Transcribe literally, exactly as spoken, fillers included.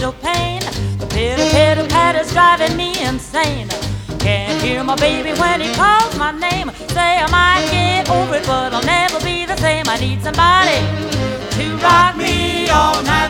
needle pain. The pitter pitter patter's driving me insane. Can't hear my baby when he calls my name. Say I might get over it, but I'll never be the same. I need somebody to rock me all night.